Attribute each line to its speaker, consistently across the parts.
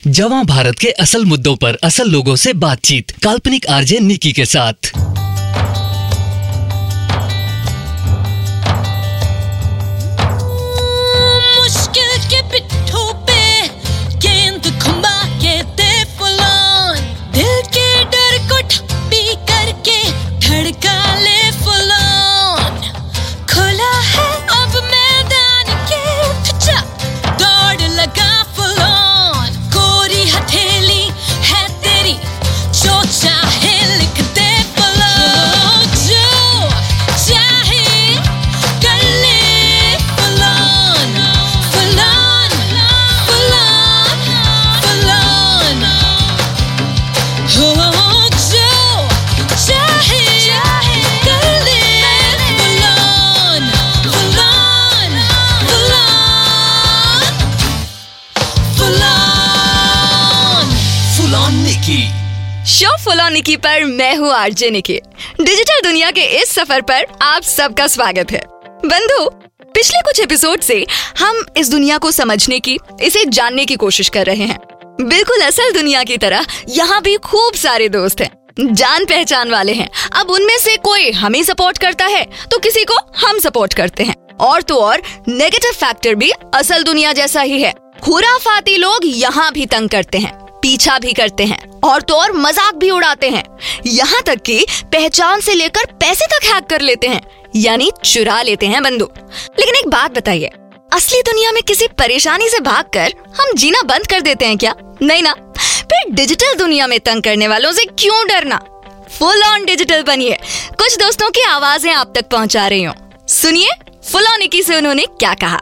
Speaker 1: जवां भारत के असल मुद्दों पर असल लोगों से बातचीत, काल्पनिक आरजे निकी के साथ।
Speaker 2: मुश्किल के पिट्ठों पे गेंद घुमा के दे फुलान, दिल के डर को ठप्पी करके धड़का ले फुलान। खुला है अब मैदान के पिचा, दौड़ लगा फुलान। कोरी हथेली है तेरी, जो चाहे लिख दे फुलान, जो चाहे कर ले फुलान। फुलान फुलान फुलान, हो जो चाहे कर ले फुलान। फुलान फुलान फुलान।
Speaker 1: फुलान निकी।
Speaker 3: शो फुलान निकी पर मैं हूँ आरजे निकी। डिजिटल दुनिया के इस सफर पर आप सबका स्वागत है। बंधु, पिछले कुछ एपिसोड से हम इस दुनिया को समझने की, इसे जानने की कोशिश कर रहे हैं। बिल्कुल असल दुनिया की तरह यहाँ भी खूब सारे दोस्त हैं, जान पहचान वाले हैं। अब उनमें से कोई हमें सपोर्ट करता है तो किसी को हम सपोर्ट करते हैं। और तो और नेगेटिव फैक्टर भी असल दुनिया जैसा ही है। खुराफाती लोग यहाँ भी तंग करते हैं, पीछा भी करते हैं और तो और मजाक भी उड़ाते हैं। यहाँ तक कि पहचान से लेकर पैसे तक हैक कर लेते हैं, यानी चुरा लेते हैं बंधु। लेकिन एक बात बताइए, असली दुनिया में किसी परेशानी से भागकर हम जीना बंद कर देते हैं क्या? नहीं ना। फिर डिजिटल दुनिया में तंग करने वालों से क्यों डरना? फुल ऑन डिजिटल बनिए। कुछ दोस्तों की आवाजें आप तक पहुंचा रही हूँ, सुनिए फुल ऑन निकी से उन्होंने क्या कहा।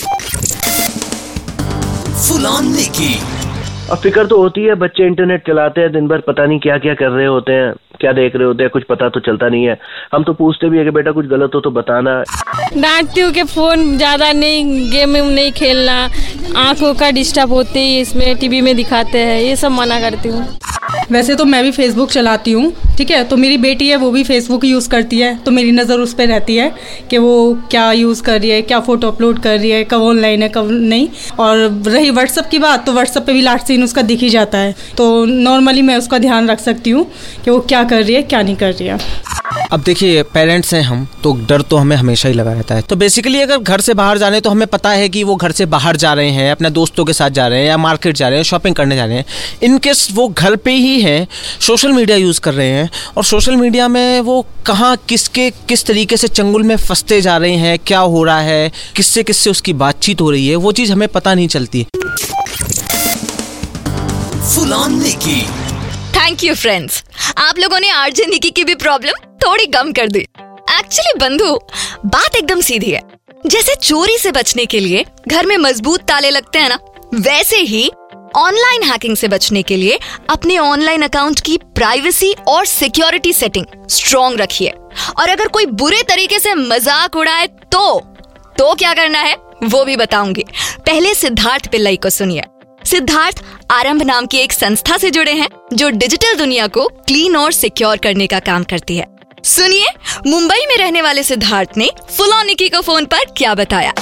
Speaker 1: फुलान निकी।
Speaker 4: अब फिक्र तो होती है, बच्चे इंटरनेट चलाते हैं दिन भर, पता नहीं क्या क्या कर रहे होते हैं, क्या देख रहे होते हैं, कुछ पता तो चलता नहीं है। हम तो पूछते भी है कि बेटा कुछ गलत हो तो बताना।
Speaker 5: डांटती हूँ कि फोन ज्यादा नहीं, गेम नहीं खेलना, आंखों का डिस्टर्ब होते ही इसमें टीवी में दिखाते हैं, ये सब मना करती हूँ।
Speaker 6: वैसे तो मैं भी फेसबुक चलाती हूँ, ठीक है, तो मेरी बेटी है वो भी फेसबुक यूज़ करती है, तो मेरी नज़र उस पर रहती है कि वो क्या यूज़ कर रही है, क्या फ़ोटो अपलोड कर रही है, कब ऑनलाइन है कब नहीं। और रही व्हाट्सअप की बात, तो व्हाट्सअप पे भी लास्ट सीन उसका दिख ही जाता है, तो नॉर्मली मैं उसका ध्यान रख सकती हूँ कि वो क्या कर रही है क्या नहीं कर रही है।
Speaker 7: अब देखिए, पेरेंट्स हैं हम, तो डर तो हमें हमेशा ही लगा रहता है। तो बेसिकली अगर घर से बाहर जाने, तो हमें पता है कि वो घर से बाहर जा रहे हैं, अपने दोस्तों के साथ जा रहे हैं या मार्केट जा रहे हैं, शॉपिंग करने जा रहे हैं। इनकेस वो घर पे ही हैं, सोशल मीडिया यूज़ कर रहे हैं, और सोशल मीडिया में वो कहाँ किस तरीके से चंगुल में फंसते जा रहे हैं, क्या हो रहा है, किससे उसकी बातचीत हो रही है, वो चीज़ हमें पता नहीं चलती।
Speaker 1: फुलान निकी।
Speaker 3: थैंक यू फ्रेंड्स, आप लोगों ने आरजे निकी की भी प्रॉब्लम थोड़ी कम कर दी। एक्चुअली बंधु, बात एकदम सीधी है। जैसे चोरी से बचने के लिए घर में मजबूत ताले लगते हैं ना, वैसे ही ऑनलाइन हैकिंग से बचने के लिए अपने ऑनलाइन अकाउंट की प्राइवेसी और सिक्योरिटी सेटिंग स्ट्रॉन्ग रखिए। और अगर कोई बुरे तरीके से मजाक उड़ाए तो क्या करना है वो भी बताऊंगी। पहले सिद्धार्थ पिल्लई को सुनिए। सिद्धार्थ आरंभ नाम की एक संस्था से जुड़े हैं जो डिजिटल दुनिया को क्लीन और सिक्योर करने का काम करती है। सुनिए मुंबई में रहने वाले सिद्धार्थ ने फुलान निकी को फोन पर क्या बताया।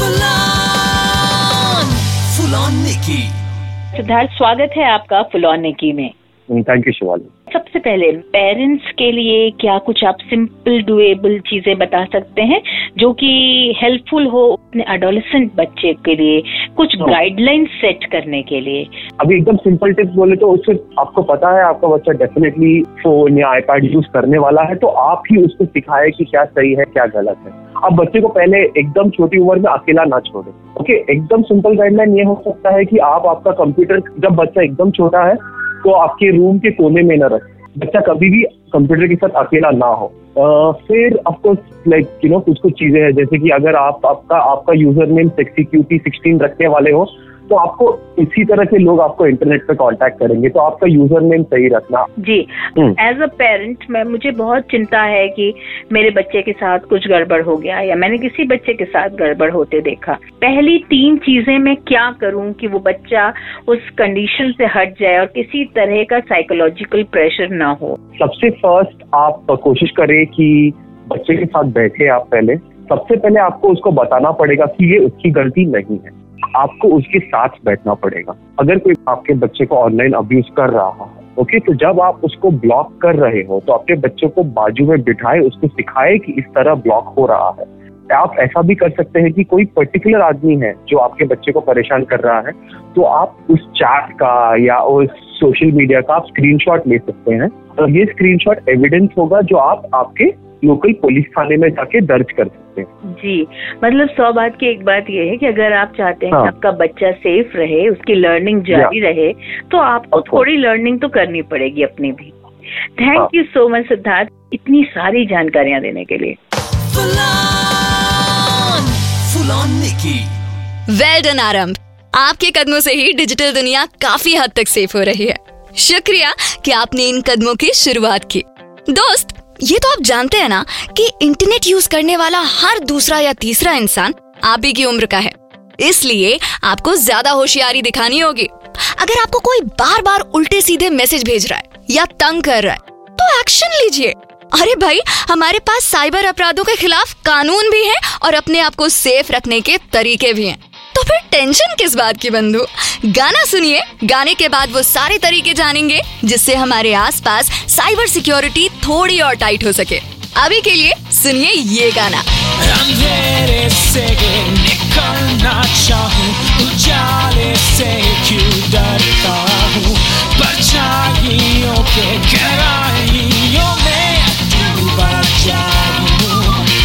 Speaker 1: फुलान निकी।
Speaker 8: सिद्धार्थ, स्वागत है आपका फुलान निकी में।
Speaker 4: Thank you Shivali.
Speaker 8: सबसे पहले पेरेंट्स के लिए क्या कुछ आप सिंपल डुएबल चीजें बता सकते हैं जो कि हेल्पफुल हो अपने एडोलेसेंट बच्चे के लिए, कुछ गाइडलाइन सेट करने के लिए?
Speaker 4: अभी एकदम सिंपल टिप्स बोले तो उससे आपको पता है आपका बच्चा डेफिनेटली फोन या आईपैड यूज करने वाला है, तो आप ही उसको सिखाए कि क्या सही है क्या गलत है। अब बच्चे को पहले एकदम छोटी उम्र में अकेला ना छोड़े। ओके, एकदम सिंपल गाइडलाइन ये हो सकता है कि आप आपका कंप्यूटर, जब बच्चा एकदम छोटा है तो आपके रूम के कोने में न रखें, बच्चा कभी भी कंप्यूटर के साथ अकेला ना हो। फिर ऑफकोर्स लाइक कुछ चीजें हैं, जैसे कि अगर आपका यूजर नेम सेक्सिक्यूटी16 रखने वाले हो तो आपको इसी तरह के लोग आपको इंटरनेट पे कांटेक्ट करेंगे, तो आपका यूजर नेम सही रखना।
Speaker 8: जी, एज अ पेरेंट मुझे बहुत चिंता है कि मेरे बच्चे के साथ कुछ गड़बड़ हो गया या मैंने किसी बच्चे के साथ गड़बड़ होते देखा। पहली 3 चीजें मैं क्या करूं कि वो बच्चा उस कंडीशन से हट जाए और किसी तरह का साइकोलॉजिकल प्रेशर ना हो?
Speaker 4: सबसे फर्स्ट आप कोशिश करें कि बच्चे के साथ बैठे आप पहले। सबसे पहले आपको उसको बताना पड़ेगा कि ये उसकी गलती नहीं है। आपको उसके साथ बैठना पड़ेगा। अगर कोई आपके बच्चे को ऑनलाइन अब्यूज कर रहा है, ओके, तो जब आप उसको ब्लॉक कर रहे हो तो अपने बच्चे को बाजू में बिठाए, उसको सिखाए कि इस तरह ब्लॉक हो रहा है। आप ऐसा भी कर सकते हैं कि कोई पर्टिकुलर आदमी है जो आपके बच्चे को परेशान कर रहा है, तो आप उस चैट का या उस सोशल मीडिया का आप स्क्रीनशॉट ले सकते हैं और ये स्क्रीनशॉट एविडेंस होगा जो आप आपके लोकल पुलिस थाने में जाके दर्ज कर सकते हैं।
Speaker 8: जी, मतलब 100 बात की एक बात ये है कि अगर आप चाहते हैं कि आपका बच्चा सेफ रहे, उसकी लर्निंग जारी रहे, तो आपको थोड़ी लर्निंग तो करनी पड़ेगी अपनी भी। Thank you so much Siddharth, इतनी सारी जानकारियां देने के लिए।
Speaker 3: वेल डन आरंभ, आपके कदमों से ही डिजिटल दुनिया काफी हद तक सेफ हो रही है। शुक्रिया कि आपने इन कदमों की शुरुआत की। दोस्त, ये तो आप जानते हैं ना कि इंटरनेट यूज करने वाला हर दूसरा या तीसरा इंसान आप ही की उम्र का है, इसलिए आपको ज्यादा होशियारी दिखानी होगी। अगर आपको कोई बार बार उल्टे सीधे मैसेज भेज रहा है या तंग कर रहा है तो एक्शन लीजिए। अरे भाई, हमारे पास साइबर अपराधों के खिलाफ कानून भी है और अपने आप को सेफ रखने के तरीके भी हैं। तो फिर टेंशन किस बात की बंधु? गाना सुनिए, गाने के बाद वो सारे तरीके जानेंगे जिससे हमारे आसपास साइबर सिक्योरिटी थोड़ी और टाइट हो सके। अभी के लिए सुनिए ये गाना।
Speaker 9: अंधेरे से निकलना चाहूं, उजाले से क्यों डरता हूं, परछाइयों के गहराइयों में डूबा जाऊं,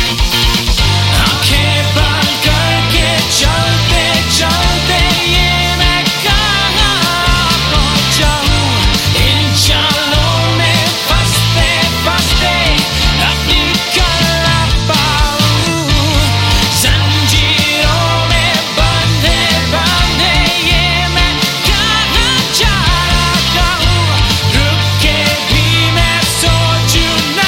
Speaker 9: आंखें बंद करके चलते चलते ये मैं कहां पहुंच जाऊं, इन जालों में फंसते फंसते अपनी कला पाऊं, जंजीरों में बंधे बंधे ये मैं कहां जा रहा हूं, रुक के भी मैं सोचूं ना,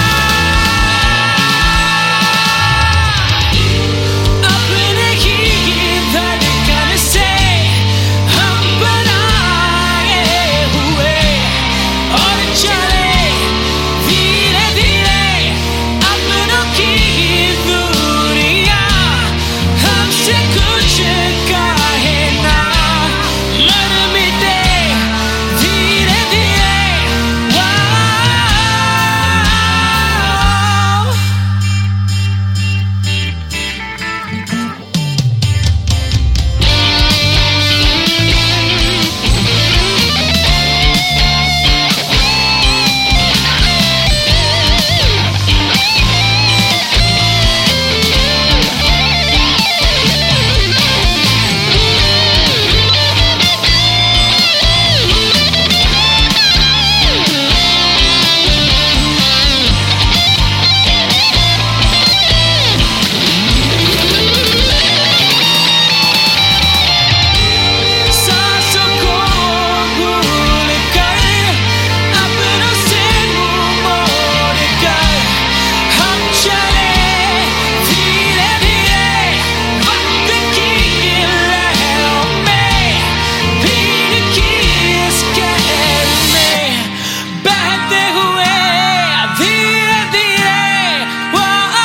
Speaker 9: अपने ही धड़कन से हम बनाए हुए और चले धीरे धीरे अपनों की दूरियां, हमसे कुछ कहे ना, मन मिटे धीरे धीरे, वाह। सांसों को भूल कर, अपनों से मुंह मोड़ कर, हम चले धीरे धीरे वक्त की लहरों में, भीड़ की इस कहर में बहते हुए धीरे धीरे, वाह।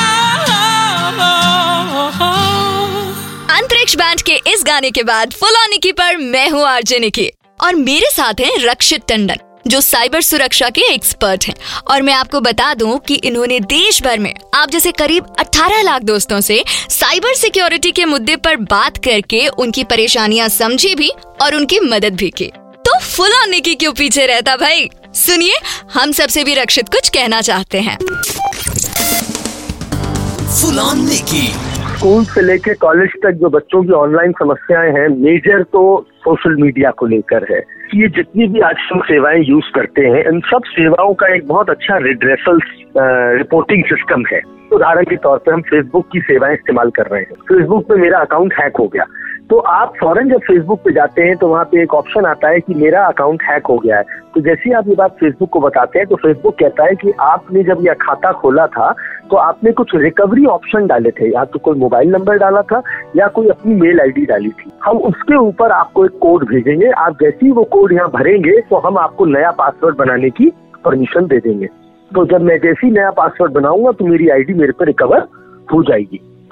Speaker 3: अंतरिक्ष बैंड के इस गाने के बाद फुल ऑन निकी पर मैं हूँ आरजे निकी और मेरे साथ हैं रक्षित टंडन जो साइबर सुरक्षा के एक्सपर्ट हैं। और मैं आपको बता दूं कि इन्होंने देश भर में आप जैसे करीब 18 लाख दोस्तों से साइबर सिक्योरिटी के मुद्दे पर बात करके उनकी परेशानियां समझी भी और उनकी मदद भी की। तो फुल ऑन निकी क्यों पीछे रहता भाई? सुनिए, हम सबसे भी रक्षित कुछ कहना चाहते हैं।
Speaker 9: Full on Nikki.
Speaker 4: स्कूल से लेके कॉलेज तक जो बच्चों की ऑनलाइन समस्याएं हैं, मेजर तो सोशल मीडिया को लेकर है। ये जितनी भी आज हम सेवाएं यूज करते हैं, इन सब सेवाओं का एक बहुत अच्छा रिड्रेसल रिपोर्टिंग सिस्टम है। उदाहरण के तौर पे हम फेसबुक की सेवाएं इस्तेमाल कर रहे हैं। फेसबुक पे मेरा अकाउंट हैक हो गया, तो आप फौरन जब फेसबुक पे जाते हैं तो वहाँ पे एक ऑप्शन आता है कि मेरा अकाउंट हैक हो गया है। तो जैसे ही आप ये बात फेसबुक को बताते हैं तो फेसबुक कहता है कि आपने जब यह खाता खोला था तो आपने कुछ रिकवरी ऑप्शन डाले थे, या तो कोई मोबाइल नंबर डाला था या कोई अपनी मेल आईडी डाली थी। हम उसके ऊपर आपको एक कोड भेजेंगे, आप जैसे ही वो कोड यहाँ भरेंगे तो हम आपको नया पासवर्ड बनाने की परमिशन दे देंगे। तो जब मैं जैसे ही नया पासवर्ड बनाऊंगा तो मेरी आईडी मेरे पर रिकवर हो जाएगी।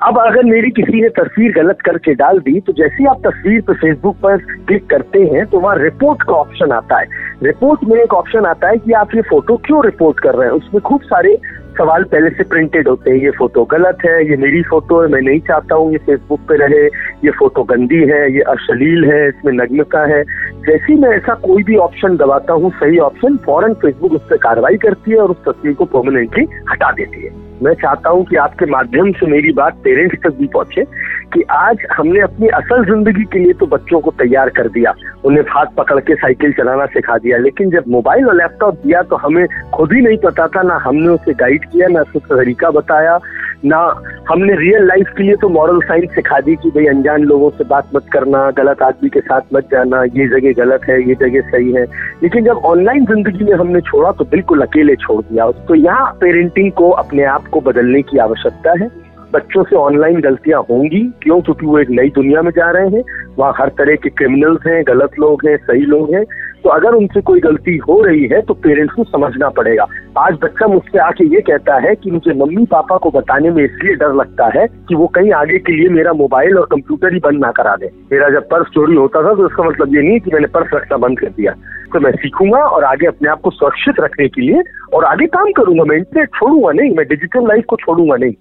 Speaker 4: अब अगर मेरी किसी ने तस्वीर गलत करके डाल दी तो जैसे ही आप तस्वीर पे फेसबुक पर क्लिक करते हैं तो वहाँ रिपोर्ट का ऑप्शन आता है। रिपोर्ट में एक ऑप्शन आता है कि आप ये फोटो क्यों रिपोर्ट कर रहे हैं। उसमें खूब सारे सवाल पहले से प्रिंटेड होते हैं। ये फोटो गलत है, ये मेरी फोटो है, मैं नहीं चाहता हूँ ये फेसबुक पे रहे, ये फोटो गंदी है, ये अश्लील है, इसमें नग्नता है। जैसे ही मैं ऐसा कोई भी ऑप्शन दबाता हूँ, सही ऑप्शन, फौरन फेसबुक उस पर कार्रवाई करती है और उस तस्वीर को परमानेंटली हटा देती है। मैं चाहता हूँ कि आपके माध्यम से मेरी बात पेरेंट्स तक भी पहुंचे कि आज हमने अपनी असल जिंदगी के लिए तो बच्चों को तैयार कर दिया, उन्हें हाथ पकड़ के साइकिल चलाना सिखा दिया, लेकिन जब मोबाइल और लैपटॉप दिया तो हमें खुद ही नहीं पता था, ना हमने उसे गाइड किया, ना उसे तरीका बताया, ना हमने रियल लाइफ के लिए तो मॉरल साइंस सिखा दी कि भाई अनजान लोगों से बात मत करना, गलत आदमी के साथ मत जाना, ये जगह गलत है, ये जगह सही है। लेकिन जब ऑनलाइन जिंदगी में हमने छोड़ा तो बिल्कुल अकेले छोड़ दिया। तो यहाँ पेरेंटिंग को अपने आप को बदलने की आवश्यकता है। बच्चों से ऑनलाइन गलतियां होंगी, क्यों? क्योंकि वो एक नई दुनिया में जा रहे हैं, वहाँ हर तरह के क्रिमिनल्स हैं, गलत लोग हैं, सही लोग हैं। तो अगर उनसे कोई गलती हो रही है तो पेरेंट्स को समझना पड़ेगा। आज बच्चा मुझसे आके ये कहता है कि मुझे मम्मी पापा को बताने में इसलिए डर लगता है कि वो कहीं आगे के लिए मेरा मोबाइल और कंप्यूटर ही बंद ना करा दे। मेरा जब पर्स चोरी होता था तो इसका मतलब ये नहीं कि मैंने पर्स रखना बंद कर दिया। तो मैं सीखूंगा और आगे अपने आप को सुरक्षित रखने के लिए और आगे काम करूंगा। मैं इंटरनेट छोड़ूंगा नहीं, मैं डिजिटल लाइफ को छोड़ूंगा नहीं।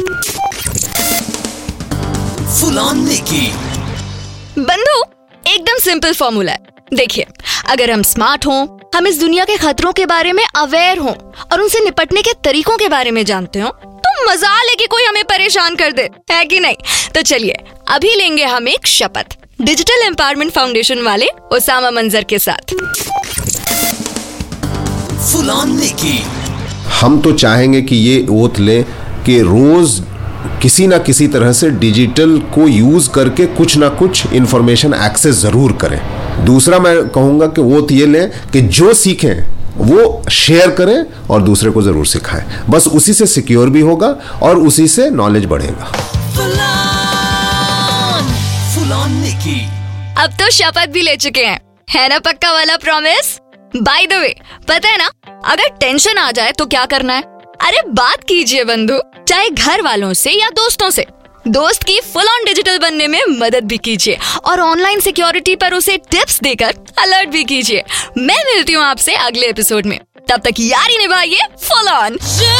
Speaker 3: बंधु, एकदम सिंपल फॉर्मूला है। देखिए, अगर हम स्मार्ट हों, हम इस दुनिया के खतरों के बारे में अवेयर हों और उनसे निपटने के तरीकों के बारे में जानते हो तो मजाल है कि कोई हमें परेशान कर दे, है कि नहीं? तो चलिए अभी लेंगे हम एक शपथ डिजिटल एम्पावरमेंट फाउंडेशन वाले उसामा मंजर के साथ।
Speaker 10: हम तो चाहेंगे कि ये ओथ लें कि रोज किसी ना किसी तरह से डिजिटल को यूज करके कुछ ना कुछ इंफॉर्मेशन एक्सेस जरूर करें। दूसरा मैं कहूंगा कि वो ये लें कि जो सीखें वो शेयर करें और दूसरे को जरूर सिखाएं। बस उसी से सिक्योर भी होगा और उसी से नॉलेज बढ़ेगा।
Speaker 3: अब तो शपथ भी ले चुके हैं, है ना पक्का वाला प्रॉमिस? बाय द वे, पता है ना, अगर टेंशन आ जाए तो क्या करना है? अरे बात कीजिए बंधु, चाहे घर वालों से या दोस्तों से। दोस्त की फुल ऑन डिजिटल बनने में मदद भी कीजिए और ऑनलाइन सिक्योरिटी पर उसे टिप्स देकर अलर्ट भी कीजिए। मैं मिलती हूँ आपसे अगले एपिसोड में, तब तक यारी निभाइए full on.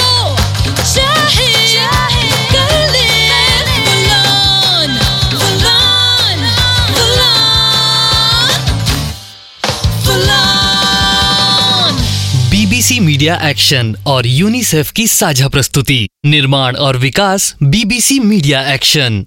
Speaker 1: BBC media action और यूनिसेफ की साझा प्रस्तुति, निर्माण और विकास BBC मीडिया एक्शन।